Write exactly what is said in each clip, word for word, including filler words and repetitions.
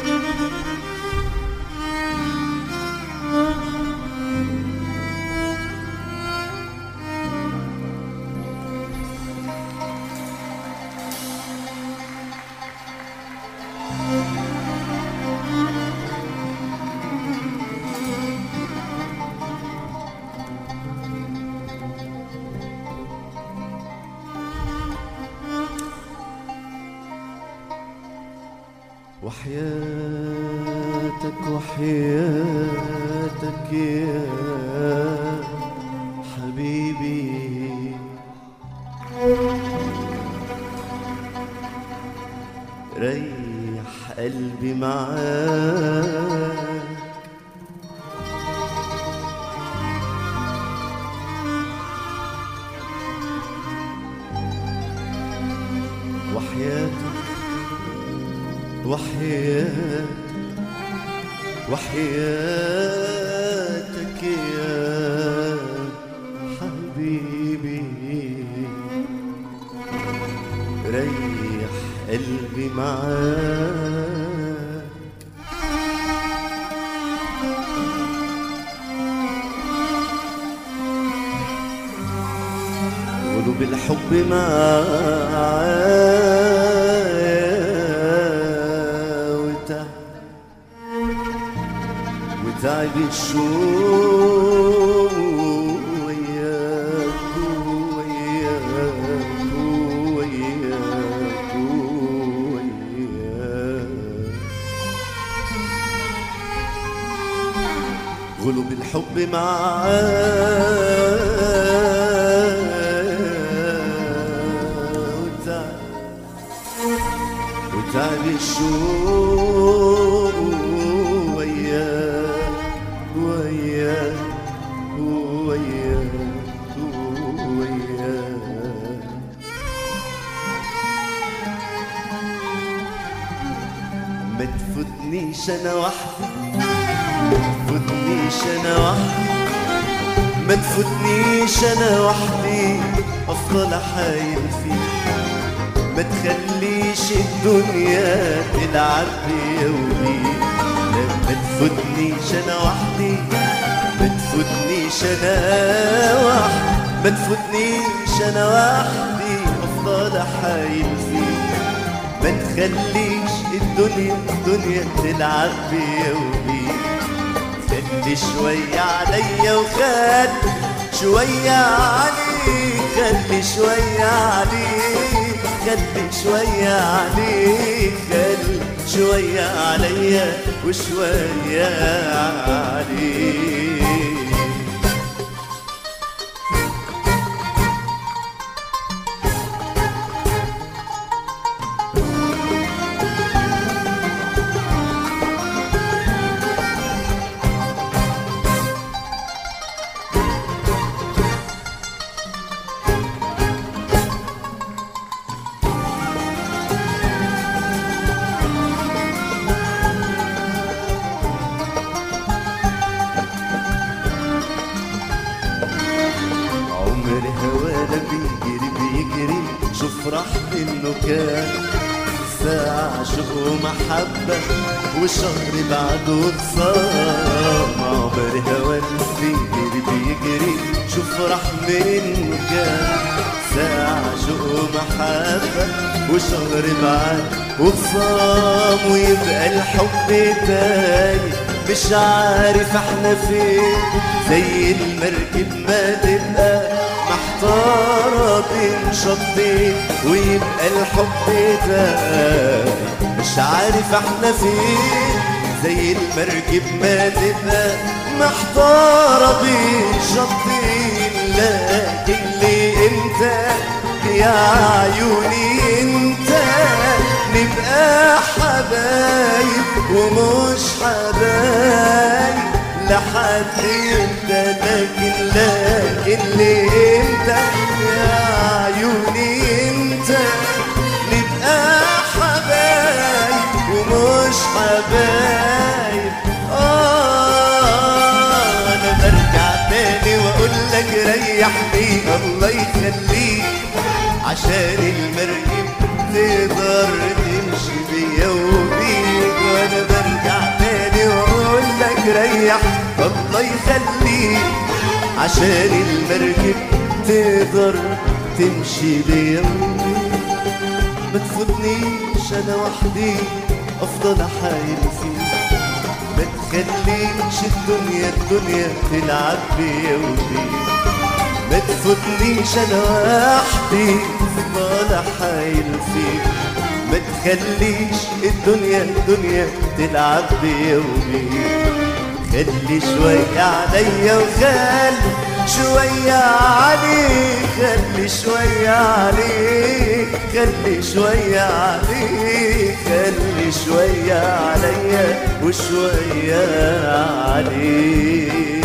وحياتك وحياتك يا حبيبي ريح قلبي معاك وحياتك وحياتك وحياتك يا حبيبي ريح قلبي معاك قولوا بالحب معاك تعب الشوق وياك وياك وياك وياك غلب الحب معاك وتعب الشوق وياك وياك وياك وياك ما تفوتنيش انا وحدي ما تفوتنيش انا وحدي ما تفوتنيش انا وحدي افضل احايل فيك ما تخليش الدنيا تلعب بيا وبيك ما تفوتنيش انا وحدي ما تفوتنيش انا وحدي ما تفوتنيش انا وحدي افضل احايل فيك ما تخليش الدنيا الدنيا تلعب بيا وبيك خلي شوية عليا وخلي شوية عليك خلي شوية عليك خلي شوية عليك خلي شوية عليا وشوية عليك شوف راحة انه كان ساعة شوق ومحبة وشهر بعده اتصام عمر هوان بيجري بيجري شوف راحة منه كان ساعة شوق ومحبة وشهر بعده اتصام ويبقى الحب تاني مش عارف احنا فين زي المركب ما تبقى محتارة بين شطين ويبقى الحب تاني مش عارف احنا فين زي المركب ما تبقى محتارة بين شطين لكن ليه امتى يا عيوني انت نبقى حبايب ومش حبايب لحد امتى لكن لكن ليه امتى يا عيوني انت نبقى حبايب ومش حبايب اه انا برجع تاني واقول لك ريحني الله يخليك عشان المركب تقدر تمشي بيا وبيك وانا بيه عشان المركب تقدر تمشي بيا. ما تفوتنيش انا وحدي افضل احايل فيه، ما تخليش الدنيا الدنيا تلعب بيا وبيه. ما تفوتنيش انا وحدي افضل احايل فيه، ما تخليش الدنيا الدنيا تلعب بيا وبيه. خلي شوية عليا وخلي شوية عليك، خلي شوية عليك، خلي شوية عليك، خلي شوية عليا وشوية عليك.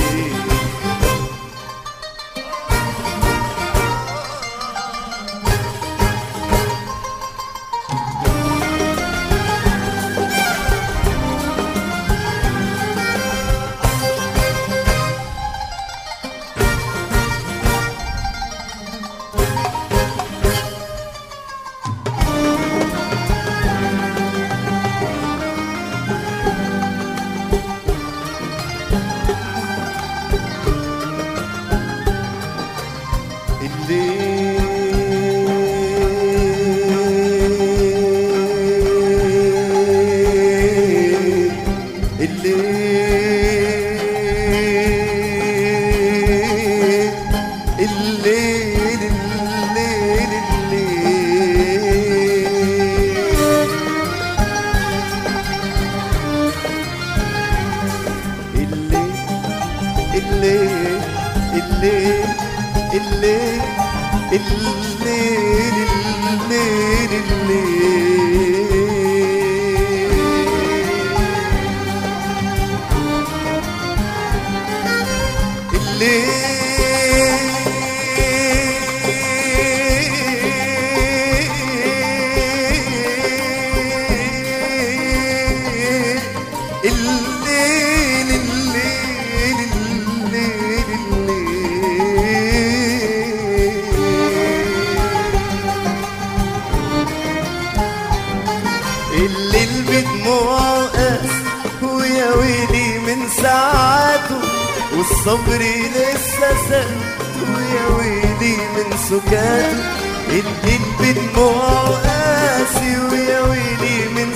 الليل بدموعه قاس ويا ويلي من ساعاته، والصبر لسه سكت ويا ويلي من سكاته. الليل بدموعه قاسي ويا ويلي من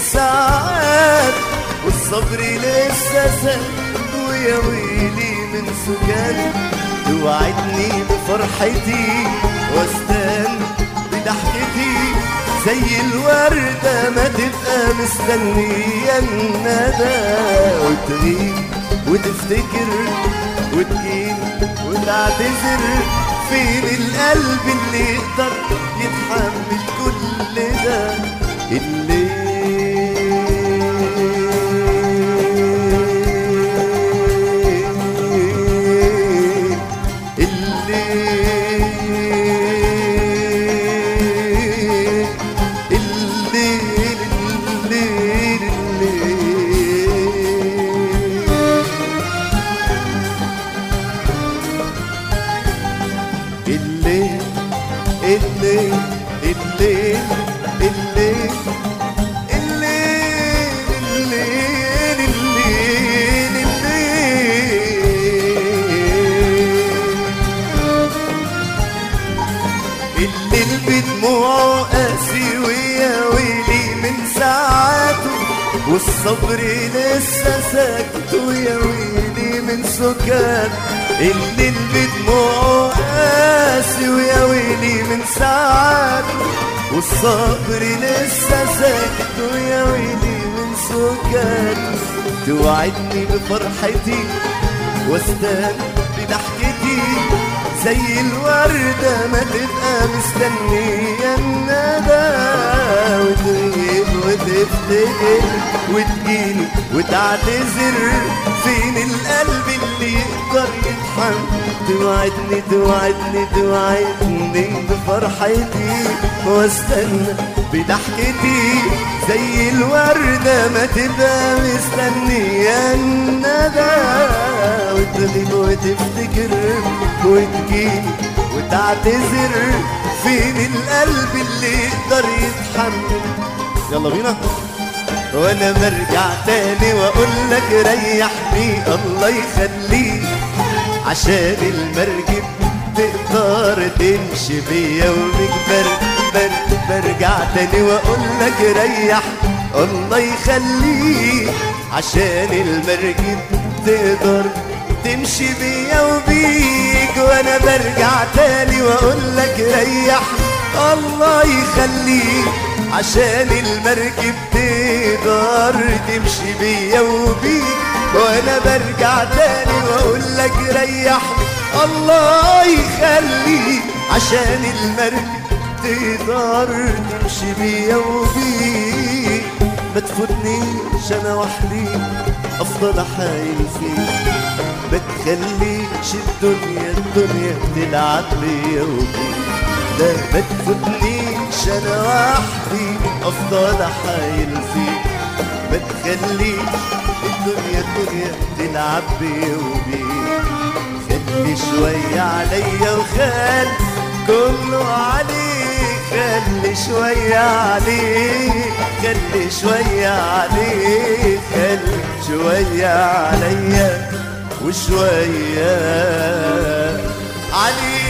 ساعاته، والصبر لسه سكت ويا ويلي من سكاته. توعدني بفرحتي واستنى بضحكتي زي الوردة ما تبقى مستنية الندى، وتغيب وتفتكر وتجيب وتعتذر. فين القلب اللي يقدر يتحمل كل ده؟ الليل الليل بدموعه قاسي ويا ويلي من ساعاته، والصبر لسه ساكت ويا ويلي من سكات. الليل بدموعه قاسي ويا ويلي من ساعاته، والصبر لسه ساكت ويا ويلي من سكات. توعدني بفرحتي واستنى بضحكتي زي الوردة ما تبقى مستنية الندى، وتغيب وتفتكر وتجيني وتعتذر. فين القلب اللي يقدر يتحمل؟ توعدني توعدني توعدني بفرحتي واستنى بضحكتي زي الوردة ما تبقى مستنية الندى، وتغيب وتفتكر وتجيني وتعتذر. فين القلب اللي يقدر يتحمل؟ يلا بينا. وانا برجع تاني واقول لك ريحني الله يخليك، عشان المركب تقدر تمشي بيا وبيك. بر بر برجع تاني واقول لك ريح الله يخليك، عشان المركب تقدر تمشي بيا وبيك. وانا برجع تاني واقول لك ريح الله يخليك، عشان المركب تقدر تمشي بيا وبيك. وانا برجع تاني واقول لك ريحني الله يخليك، عشان المركب تقدر تمشي بيا وبيك. ما تفوتنيش انا وحدي افضل احايل فيك، ما تخليش الدنيا الدنيا تلعب بيا وبيك. لا ما تفوتنيش انا وحدي افضل احايل فيك، ما تخليش الدنيا الدنيا تلعب بيا وبيك. خلي شوية عليا وخال كله عليك، خلي شوية عليك، خلي شوية عليك، خلي شوية عليا وشوية عليك.